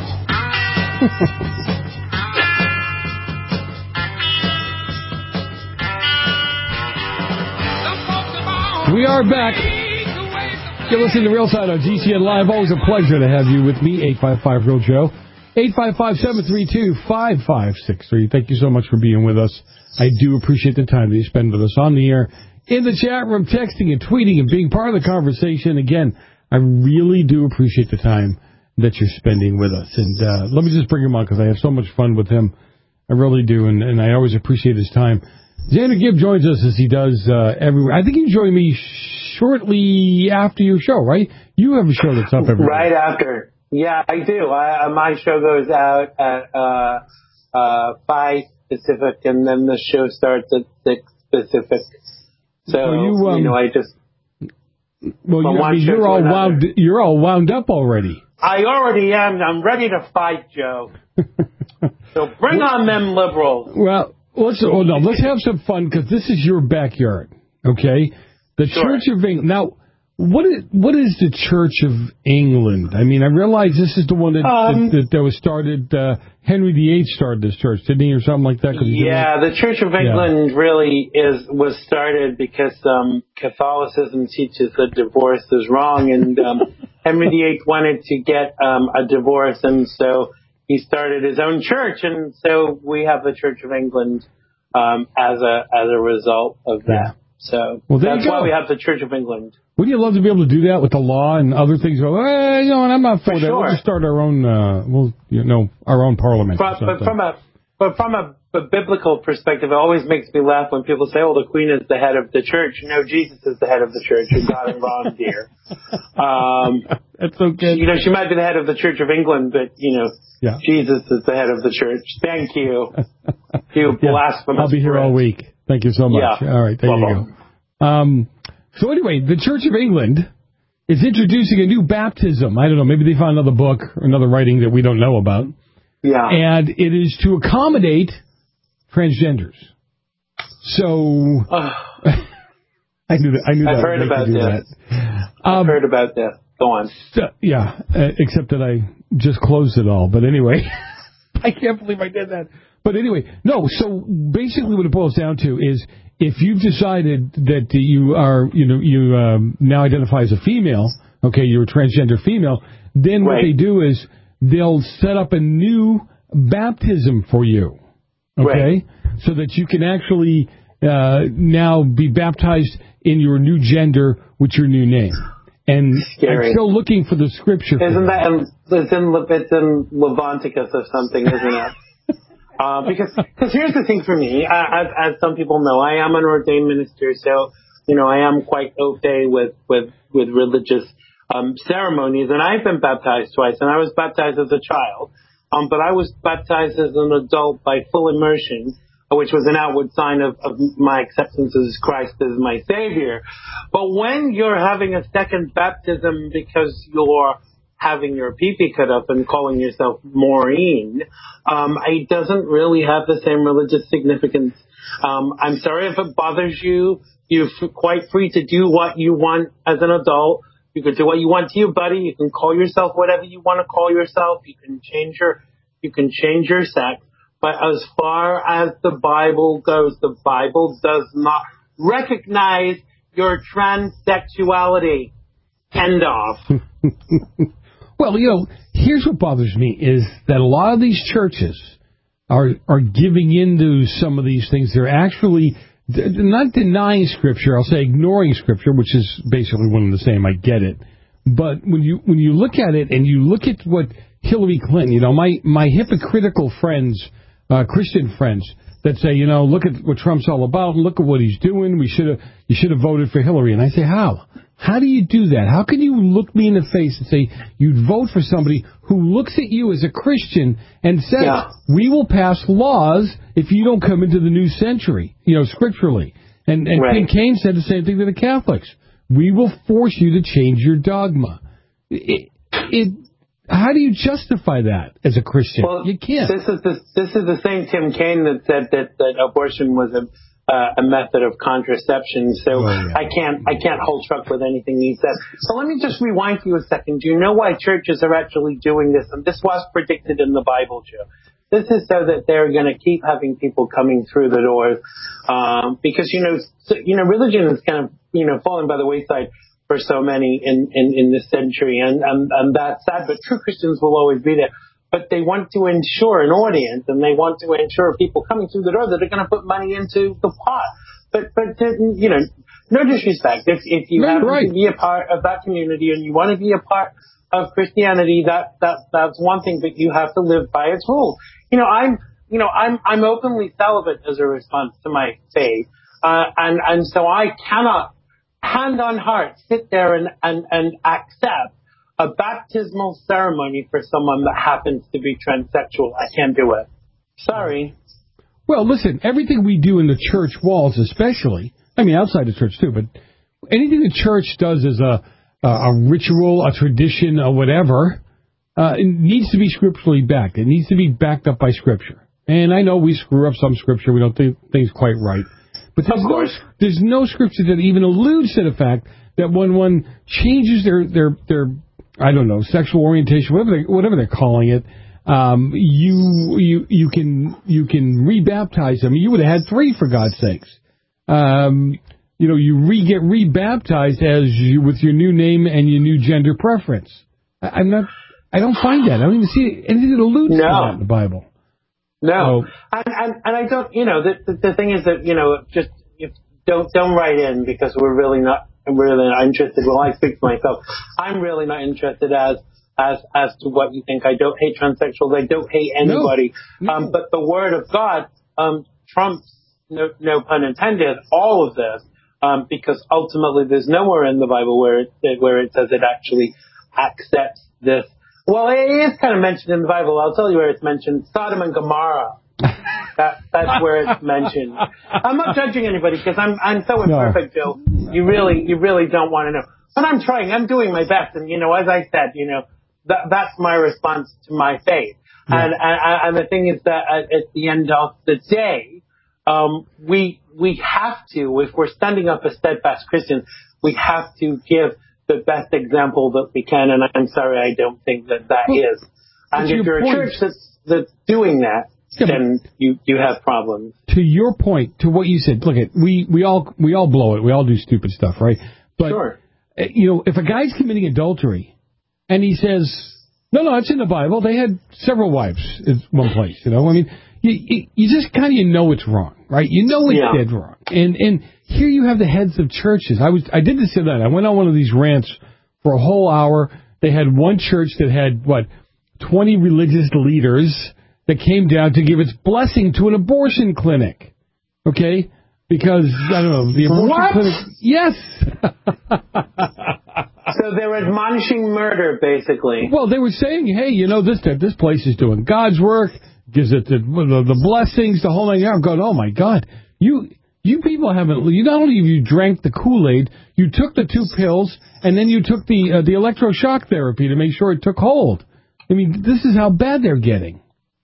We are back. You're listening to Real Side on G C N Live. Always a pleasure to have you with me, eight five five Real Joe. eight five five, seven three two, five five six three. Thank you so much for being with us. I do appreciate the time that you spend with us on the air, in the chat room, texting and tweeting and being part of the conversation. Again, I really do appreciate the time that you're spending with us. And uh, let me just bring him on because I have so much fun with him. I really do, and, and I always appreciate his time. Xander Gibb joins us as he does uh, every. I think you join me shortly after your show, right? You have a show that's up every Right after. Yeah, I do. I, my show goes out at uh, uh, five Pacific, and then the show starts at six Pacific. So, well, you, um, you know, I just... Well, you, I mean, you're, all wound, you're all wound up already. I already am. I'm ready to fight, Joe. So bring on them liberals. Well, let's, oh, no, let's have some fun, because this is your backyard, okay? The sure. Church of England... Now... What is, what is the Church of England? I mean, I realize this is the one that um, that, that was started, uh, Henry the Eighth started this church, didn't he, or something like that? Yeah, the Church of England yeah. really is was started because um, Catholicism teaches that divorce is wrong, and um, Henry the Eighth wanted to get um, a divorce, and so he started his own church, and so we have the Church of England um, as a as a result of that. Yeah. So well, that's why we have the Church of England. Wouldn't you love to be able to do that with the law and other things? Go, eh, you know, and I'm not for, for that. Sure. We'll just start our own, uh, we'll, you know, our own parliament. But, but from a but from a, a biblical perspective, it always makes me laugh when people say, "Oh, the Queen is the head of the church." No, Jesus is the head of the church. You got it wrong, dear. Um, That's okay. You know, she might be the head of the Church of England, but you know, yeah. Jesus is the head of the church. Thank you. You yeah. blasphemous. I'll be here all week. Thank you so much. Yeah. All right, there Bye-bye. you go. Um, so anyway, the Church of England is introducing a new baptism. I don't know, maybe they found another book or another writing that we don't know about. Yeah. And it is to accommodate transgenders. So I knew that. I knew I've that heard about do that. that. I've Um, heard about that. Go on. So, yeah, uh, except that I just closed it all. But anyway, I can't believe I did that. But anyway, no. So basically, what it boils down to is, if you've decided that you are, you know, you um, now identify as a female, okay, you're a transgender female, then what right. they do is they'll set up a new baptism for you, okay, right. so that you can actually uh, now be baptized in your new gender with your new name. And Scary. I'm still looking for the scripture. Isn't that in, it's in it's in Leviticus or something, isn't it? Uh, because cause here's the thing for me, I, as, as some people know, I am an ordained minister, so, you know, I am quite au fait with, with, with religious um, ceremonies, and I've been baptized twice, and I was baptized as a child, um, but I was baptized as an adult by full immersion, which was an outward sign of, of my acceptance as Christ as my Savior. But when you're having a second baptism because you're having your pee-pee cut up and calling yourself Maureen, um, it doesn't really have the same religious significance. Um, I'm sorry if it bothers you. You're f- quite free to do what you want as an adult. You can do what you want to your buddy. You can call yourself whatever you want to call yourself. You can change your, you can change your sex. But as far as the Bible goes, the Bible does not recognize your transsexuality. End of. Well, you know, here's what bothers me is that a lot of these churches are are giving into some of these things. They're actually they're not denying Scripture. I'll say ignoring Scripture, which is basically one and the same. I get it. But when you when you look at it and you look at what Hillary Clinton, you know, my, my hypocritical friends, uh, Christian friends, that say, you know, look at what Trump's all about, and look at what he's doing. We should have, you should have voted for Hillary. And I say, how? How do you do that? How can you look me in the face and say you'd vote for somebody who looks at you as a Christian and says, yeah. we will pass laws if you don't come into the new century, you know, scripturally. And, and right. King Cain said the same thing to the Catholics. We will force you to change your dogma. It, it, how do you justify that as a Christian? Well, you can't. This is the, this is the same Tim Kaine that said that, that abortion was a uh, a method of contraception. So oh, yeah. I can't I can't hold truck with anything he said. So let me just rewind for you a second. Do you know why churches are actually doing this? And this was predicted in the Bible, Joe. This is so that they're going to keep having people coming through the doors, um, because you know so, you know religion is kind of you know falling by the wayside for so many in, in, in this century, and, and, and that's sad, but true Christians will always be there. But they want to ensure an audience, and they want to ensure people coming through the door that are going to put money into the pot. But, but you know, no disrespect. If, if you no, happen right. to be a part of that community and you want to be a part of Christianity, that, that, that's one thing, but you have to live by its rules. You know, I'm, you know, I'm, I'm openly celibate as a response to my faith. Uh, and, and so I cannot, hand on heart, sit there and, and, and accept a baptismal ceremony for someone that happens to be transsexual. I can't do it. Sorry. Well, listen, everything we do in the church walls especially, I mean outside the church too, but anything the church does as a, a ritual, a tradition, or whatever, uh, it needs to be scripturally backed. It needs to be backed up by Scripture. And I know we screw up some Scripture. We don't think things quite right. But there's no, there's no Scripture that even alludes to the fact that when one changes their, their, their I don't know, sexual orientation, whatever, they, whatever they're calling it, um, you you you can you can rebaptize them. You would have had three, for God's sakes. Um, you know, you re get rebaptized as you, with your new name and your new gender preference. I, I'm not. I don't find that. I don't even see anything that alludes no. to that in the Bible. No. And, and, and I don't, you know, the, the, the thing is that, you know, just if, don't, don't write in because we're really not, really not interested. Well, I speak for myself. I'm really not interested as, as, as to what you think. I don't hate transsexuals. I don't hate anybody. No. Um, but the word of God, um, trumps, no, no pun intended, all of this, um, because ultimately there's nowhere in the Bible where it, where it says it actually accepts this. Well, it is kind of mentioned in the Bible. I'll tell you where it's mentioned. Sodom and Gomorrah. That, that's where it's mentioned. I'm not judging anybody because I'm I'm so imperfect, no. Joe. You really you really don't want to know. But I'm trying. I'm doing my best. And, you know, as I said, you know, that that's my response to my faith. Yeah. And, and and the thing is that at, at the end of the day, um, we we have to, if we're standing up as steadfast Christians, we have to give the best example that we can. And I'm sorry, I don't think that that well, is. And if you're a church that's, that's doing that, yeah, then you, you have problems. To your point, to what you said, look, at we, we all we all blow it. We all do stupid stuff, right? But, sure. You know, if a guy's committing adultery and he says, no, no, it's in the Bible. They had several wives in one place, you know. I mean, you, you, you just kind of you know it's wrong, right? You know it's yeah. dead wrong. And and here you have the heads of churches. I was I did this the other night. I went on one of these rants for a whole hour. They had one church that had, what, twenty religious leaders that came down to give its blessing to an abortion clinic, okay? Because, I don't know, the abortion what? clinic... Yes! So they were admonishing murder, basically. Well, they were saying, hey, you know, this this place is doing God's work, gives it the, the, the blessings, the whole thing. I'm going, oh, my God. You you people haven't... You not only have you drank the Kool-Aid, you took the two pills, and then you took the uh, the electroshock therapy to make sure it took hold. I mean, this is how bad they're getting.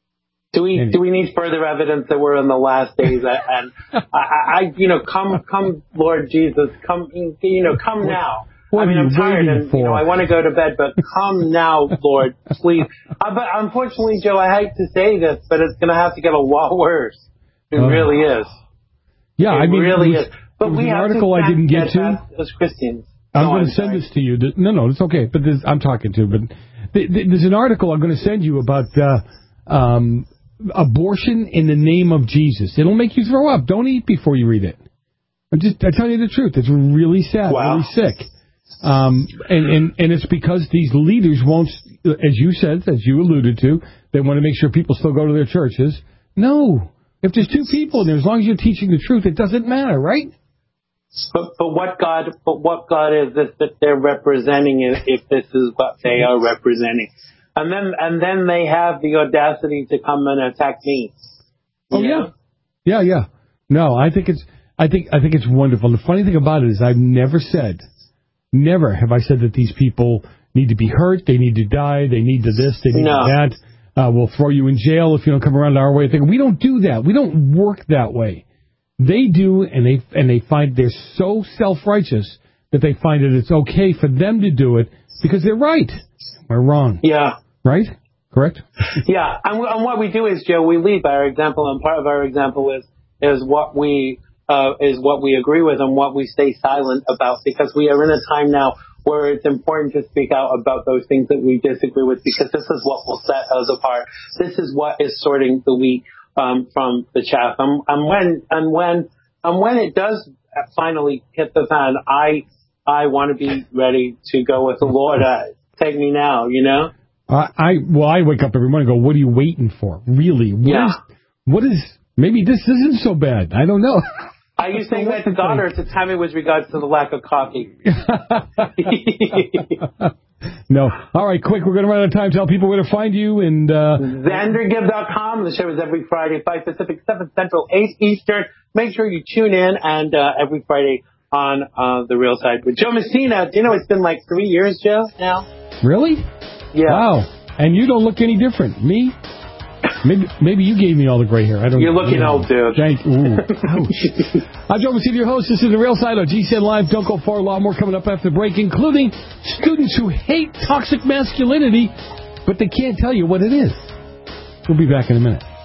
Do we anyway. do we need further evidence that we're in the last days? And I, I, you know, come, come, Lord Jesus, come, you know, come what, now. What I mean, I'm tired, and for? you know, I want to go to bed, but come now, Lord, please. Uh, but unfortunately, Joe, I hate to say this, but it's going to have to get a lot worse. It oh. really is. Yeah, it I mean, really was, is. But we an have article to I didn't get to as Christians. I'm no, going I'm to send sorry. this to you. No, no, it's okay. But this, I'm talking to. But there's an article I'm going to send you about uh, um, abortion in the name of Jesus. It'll make you throw up. Don't eat before you read it. I'm just, I tell you the truth. It's really sad, wow. really sick. Um, and, and, and it's because these leaders won't, as you said, as you alluded to, they want to make sure people still go to their churches. No. If there's two people in there, as long as you're teaching the truth, it doesn't matter, right? But, but what God, but what God is this that they're representing if, if this is what they are representing, and then and then they have the audacity to come and attack me. Oh know? yeah, yeah, yeah. No, I think it's, I think, I think it's wonderful. The funny thing about it is, I've never said, never have I said that these people need to be hurt, they need to die, they need to this, they need no. to that. Uh, we'll throw you in jail if you don't come around our way of thinking. We don't do that. We don't work that way. They do, and they and they find they're so self-righteous that they find that it's okay for them to do it because they're right. We're wrong. Yeah. Right? Correct? Yeah. And, and what we do is, Joe, we lead by our example, and part of our example is is what we uh, is what we agree with and what we stay silent about, because we are in a time now where it's important to speak out about those things that we disagree with, because this is what will set us apart. This is what is sorting the wheat Um, from the chaff, and, and when and when and when it does finally hit the fan, I I want to be ready to go with the Lord. Uh, take me now, you know. Uh, I well, I wake up every morning and go, "What are you waiting for? Really? What yeah. Is, what is? Maybe this isn't so bad. I don't know." Are you saying that to God or to Tammy with regards to the lack of coffee? No. All right, quick. We're going to run out of time. Tell people where to find you. And uh, Xander Gibb dot com. The show is every Friday, five Pacific, seven Central, eight Eastern. Make sure you tune in, and uh, every Friday on uh, The Real Side with Joe Messina. You know, it's been like three years, Joe, now. Really? Yeah. Wow. And you don't look any different. Me? Maybe maybe you gave me all the gray hair. I don't. You're looking know. old, dude. Thank you. I'm Joe Messina, your host. This is The Real Side on G C N Live. Don't go far. A lot more coming up after the break, including students who hate toxic masculinity, but they can't tell you what it is. We'll be back in a minute.